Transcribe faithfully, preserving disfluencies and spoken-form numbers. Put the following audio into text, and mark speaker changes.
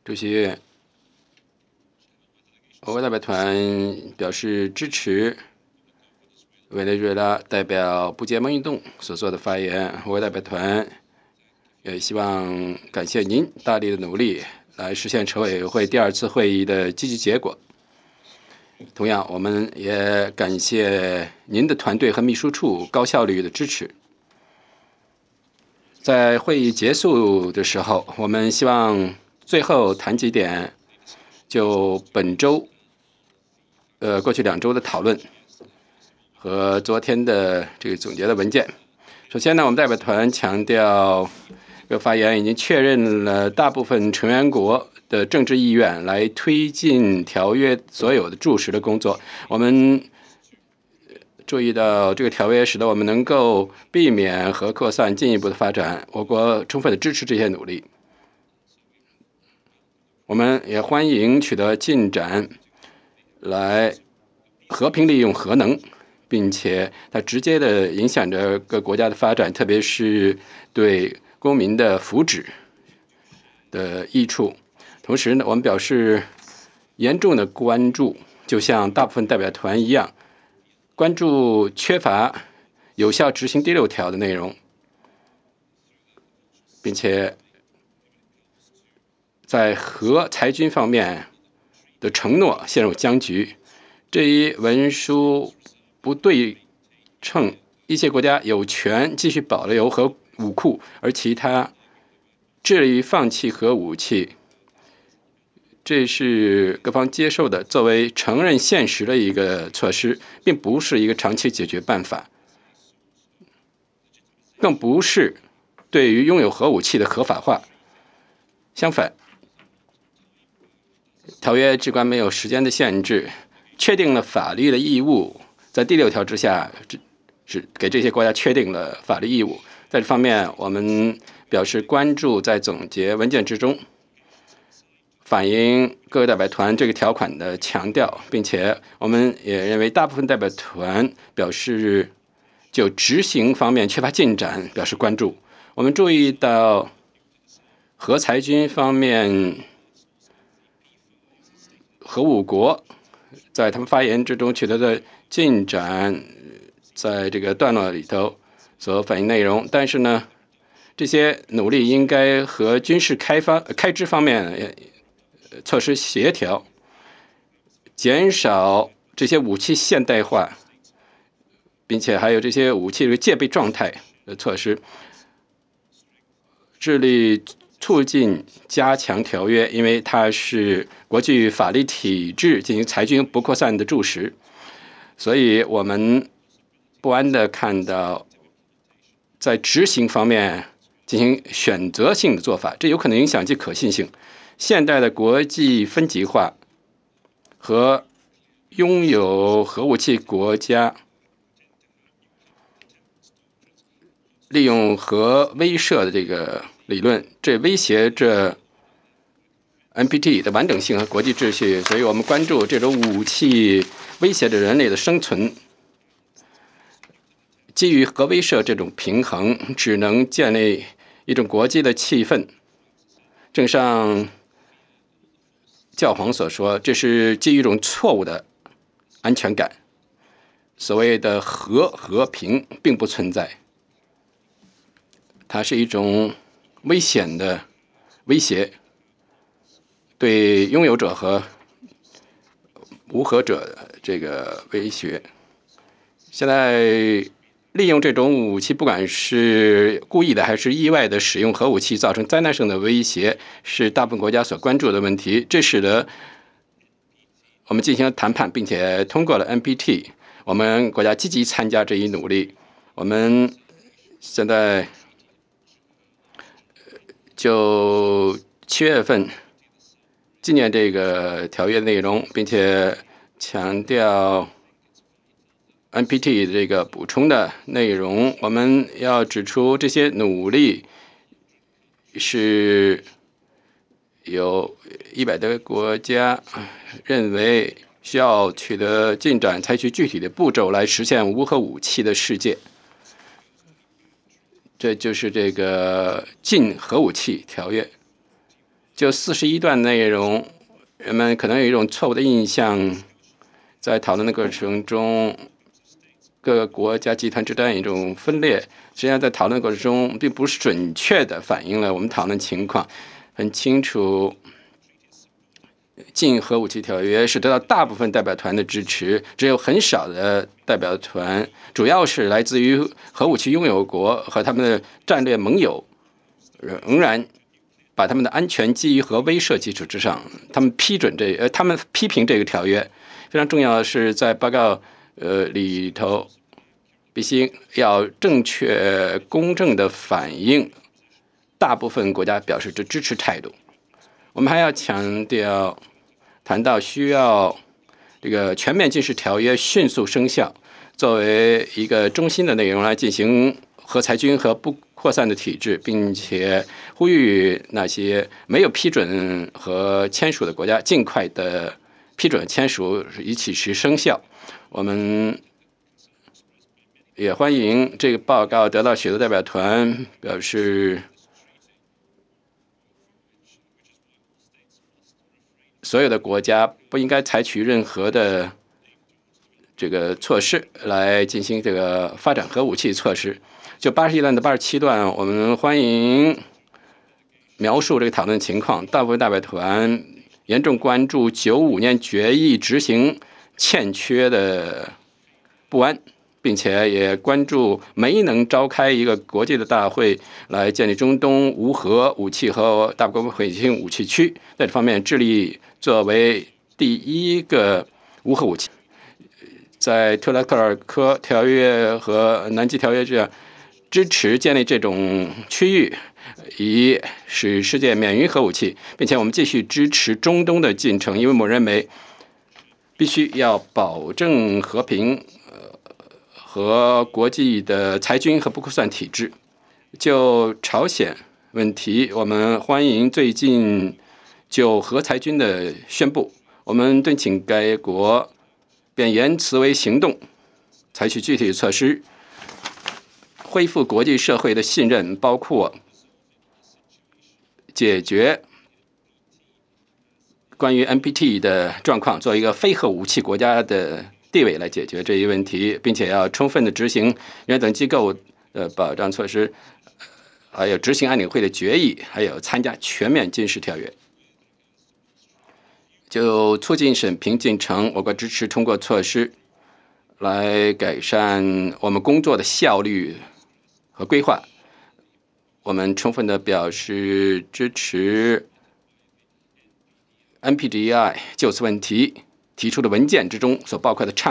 Speaker 1: 主席，俄国代表团表示支持委内瑞拉代表不结盟运动所做的发言。俄国代表团也希望感谢您大力的努力，来实现筹委会第二次会议的积极结果。同样，我们也感谢您的团队和秘书处高效率的支持。在会议结束的时候，我们希望最后谈几点，就本周，呃，过去两周的讨论和昨天的这个总结的文件。首先呢，我们代表团强调，这个发言已经确认了大部分成员国的政治意愿，来推进条约所有的注释的工作。我们注意到这个条约使得我们能够避免核扩散进一步的发展，我国充分的支持这些努力。我们也欢迎取得进展，来和平利用核能，并且它直接的影响着各国家的发展，特别是对公民的福祉的益处。同时呢，我们表示严重的关注，就像大部分代表团一样，关注缺乏有效执行第六条的内容，并且在核裁军方面的承诺陷入僵局。这一文书不对称，一些国家有权继续保留核武库，而其他致力于放弃核武器。这是各方接受的，作为承认现实的一个措施，并不是一个长期解决办法，更不是对于拥有核武器的合法化。相反，条约至关没有时间的限制，确定了法律的义务，在第六条之下，是给这些国家确定了法律义务。在这方面，我们表示关注，在总结文件之中反映各个代表团这个条款的强调，并且我们也认为大部分代表团表示就执行方面缺乏进展表示关注。我们注意到核裁军方面，核武国在他们发言之中取得的进展，在这个段落里头所反映内容，但是呢，这些努力应该和军事开发开支方面措施协调，减少这些武器现代化，并且还有这些武器的戒备状态的措施，致力促进加强条约，因为它是国际法律体制进行裁军不扩散的注释，所以我们不安地看到在执行方面进行选择性的做法，这有可能影响其可信性。现代的国际分级化和拥有核武器国家利用核威慑的这个理论，这威胁着 N P T 的完整性和国际秩序，所以我们关注这种武器威胁着人类的生存。基于核威慑这种平衡，只能建立一种国际的气氛。正像教皇所说，这是基于一种错误的安全感。所谓的核和平并不存在，它是一种危险的威胁，对拥有者和无核者这个威胁。现在利用这种武器，不管是故意的还是意外的使用核武器，造成灾难性的威胁，是大部分国家所关注的问题。这使得我们进行了谈判，并且通过了 N P T。我们国家积极参加这一努力。我们现在就七月份纪念这个条约内容，并且强调 N P T 这个补充的内容。我们要指出，这些努力是有一百多个国家认为需要取得进展，采取具体的步骤来实现无核武器的世界。这就是这个禁核武器条约。 就四十一段内容，人们可能有一种错误的印象，在讨论的过程中，各个国家集团之间有一种分裂。实际上，在讨论过程中，并不是准确的反映了我们讨论情况。很清楚，禁核武器条约是得到大部分代表团的支持，只有很少的代表团，主要是来自于核武器拥有国和他们的战略盟友，仍然把他们的安全基于核威慑基础之上，他们批准这呃，他们批评这个条约。非常重要的是，在报告呃里头，必须要正确公正的反映大部分国家表示的支持态度。我们还要强调，谈到需要这个全面禁止条约迅速生效，作为一个中心的内容来进行核裁军和不扩散的体制，并且呼吁那些没有批准和签署的国家尽快的批准签署，以起时生效。我们也欢迎这个报告得到许多代表团表示，所有的国家不应该采取任何的这个措施来进行这个发展核武器措施。就八十一段的八十七段，我们欢迎描述这个讨论情况。大部分代表团严重关注九五年决议执行欠缺的不安，并且也关注没能召开一个国际的大会来建立中东无核武器和大规模毁灭性武器区，在这方面致力作为第一个无核武器。在特拉克尔科条约和南极条约这样支持建立这种区域，以使世界免于核武器，并且我们继续支持中东的进程，因为我们认为必须要保证和平和国际的裁军和不扩散体制。就朝鲜问题，我们欢迎最近就核裁军的宣布，我们敦请该国变言辞为行动，采取具体措施，恢复国际社会的信任，包括解决关于 N P T 的状况，作为一个非核武器国家的地位来解决这一问题，并且要充分的执行原等机构的保障措施，还有执行安理会的决议，还有参加全面军事条约。就促进审评进程，我国支持通过措施来改善我们工作的效率和规划。我们充分的表示支持 N P T I 就此问题提出的文件之中所包括的倡